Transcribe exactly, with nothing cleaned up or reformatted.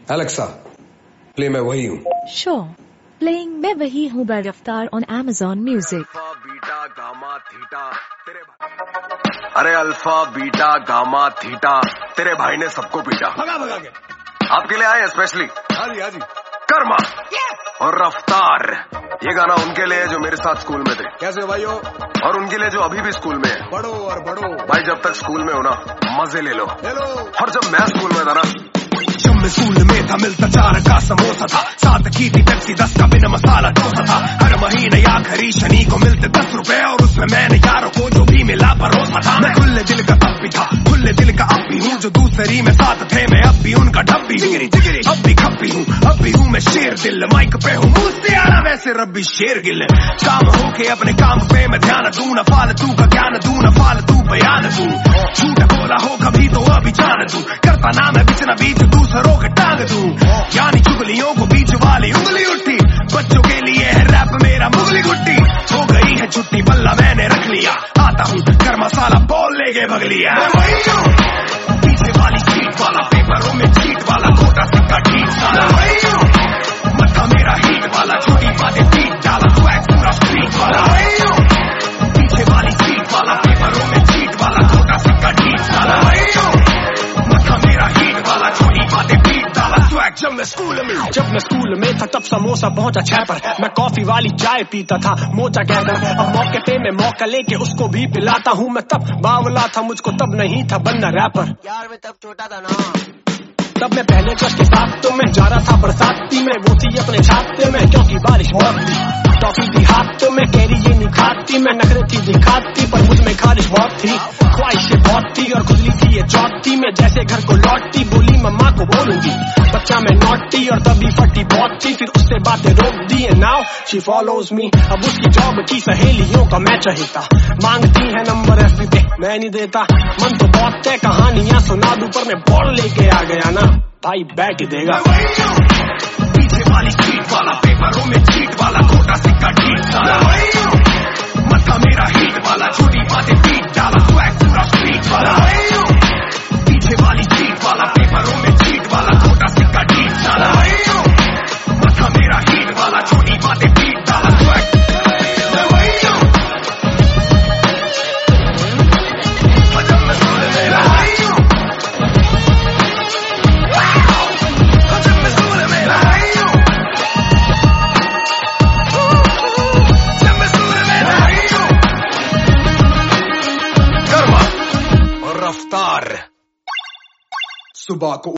Alexa, play मैं वही हूँ। Sure. Playing मैं वही हूँ by रफ्तार on Amazon Music. Beta gamma theta तेरे अरे अल्फा बीटा गामा थीटा तेरे भाई ने सबको पीटा। भगा भगा के आपके लिए आए स्पेशली। हाँ जी हाँ जी। कर्मा और रफ्तार, ये गाना उनके लिए जो मेरे साथ स्कूल में थे। कैसे हो भाइयों? और उनके लिए जो अभी भी स्कूल में है। बढ़ो और बढ़ो भाई, जब तक स्कूल में हो ना मजे ले लो। ले लो। और जब मैं स्कूल में था ना, जब मैं स्कूल में था मिलता चार का समोसा था, साथ की थी पेप्सी दस का बिना मसाला डोसा था। हर महीने या खरी शनि को मिलते दस रुपए और उसमें मैंने यारों को जो भी मिला परोसा था। मैं खुले दिल का तब भी था, खुले दिल का अब भी हूँ, जो दूसरी में साथ थे मैं अब भी उनका डब्बी जिगरी जिगरी अब भी खप्पी हूँ, अब भी हूँ मैं शेर दिल। माइक पे हूँ मुझसे आना वैसे रब्बी शेर गिल। काम होके अपने काम पे मैं ध्यान दूं, न फालतू का ज्ञान दूं, न फालतू बयान दूं। झूठ बोला हो कभी तो अभी जान दूं, करता ना मैं बीच न बीच दूसरों के टांग दूं। यानी चुगलियों को बीच वाली उंगली उठी, बच्चों के लिए है रैप मेरा मुगली गुट्टी। हो गई है छुट्टी बल्ला मैंने रख लिया, आता हूँ कर मसाला बॉल लेके भग लिया। पीछे वाली सीट वाला, पेपरों में चीट वाला, खोटा सिक्का ठीक साला। मत्था मेरा हीट वाला, छोटी बातें पीट डाला, स्वैग पूरा स्ट्रीट वाला। पीछे वाली सीट वाला, पेपरों में चीट वाला, खोटा सिक्का ठीक साला। मत्था मेरा हीट वाला, छोटी बातें पीट डाला, स्वैग। जब मैं स्कूल में जब मैं स्कूल में था तब समोसा पहुंचा छह पर, मैं कॉफी वाली चाय पीता था मोचा कहकर। अब मौके पे मैं मौका लेके उसको भी पिलाता हूँ। मैं तब बावला था, मुझको तब नहीं था बनना रैपर। यार मैं तब छोटा था ना, तब मैं पहले क्लास के साथ तो मैं जा रहा था बरसाती में, वो थी अपने छाते में क्योंकि बारिश बहुत थी। टॉफी थी हाथों में, कैरी ये नहीं खाती मैं, नखरे थी दिखाती पर मुझ में खारिश बहुत थी। ख्वाहिशें बहुत थी और खुजली थी ये चौथी में, जैसे घर को लौटती बोली मम्मा को बोलूंगी। बच्चा मैं नॉटी और तभी फटी बहुत थी, फिर उससे बातें रोक दी and now she follows me. अब उसकी जॉब की सहेलियों का मैं चहेता, मांगती है नंबर एफबी पे मैं नहीं देता। मन तो बहुत है कहानियां सुना दूं पर मैं बॉल लेके आ गया ना, भाई बैठ देगा। पीछे वाली सीट वाला, पेपरों में चीट वाला, खोटा सिक्का ठीक साला। मत्था मेरा हीट वाला, छोटी बातें पीट डाला, स्वैग पूरा स्ट्रीट वाला। पीछे वाली सीट वाला, पेपरों में चीट वाला, खोटा सिक्का ठीक साला। मत्था मेरा हीट वाला, छोटी बातें पीट डाला, स्वैग। रफ्तार सुबह को